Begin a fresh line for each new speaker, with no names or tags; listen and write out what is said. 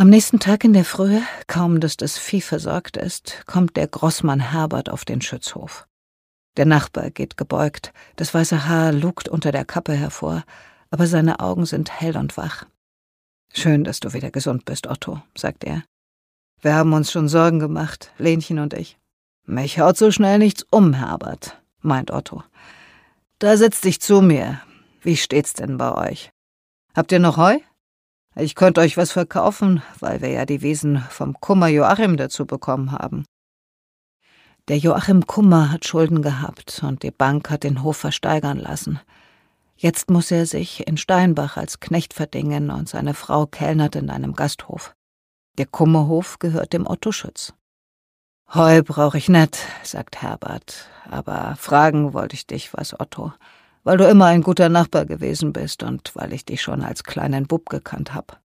Am nächsten Tag in der Frühe, kaum dass das Vieh versorgt ist, kommt der Grossmann Herbert auf den Schützhof. Der Nachbar geht gebeugt, das weiße Haar lugt unter der Kappe hervor, aber seine Augen sind hell und wach. »Schön, dass du wieder gesund bist, Otto«, sagt er. »Wir haben uns schon Sorgen gemacht, Lenchen und ich.« »Mich haut so schnell nichts um, Herbert«, meint Otto. »Da setz dich zu mir. Wie steht's denn bei euch? Habt ihr noch Heu? Ich könnte euch was verkaufen, weil wir ja die Wiesen vom Kummer Joachim dazu bekommen haben.« Der Joachim Kummer hat Schulden gehabt und die Bank hat den Hof versteigern lassen. Jetzt muss er sich in Steinbach als Knecht verdingen und seine Frau kellnert in einem Gasthof. Der Kummerhof gehört dem Otto Schütz. »Heu brauch ich net«, sagt Herbert, »aber fragen wollte ich dich was, Otto, weil du immer ein guter Nachbar gewesen bist und weil ich dich schon als kleinen Bub gekannt hab.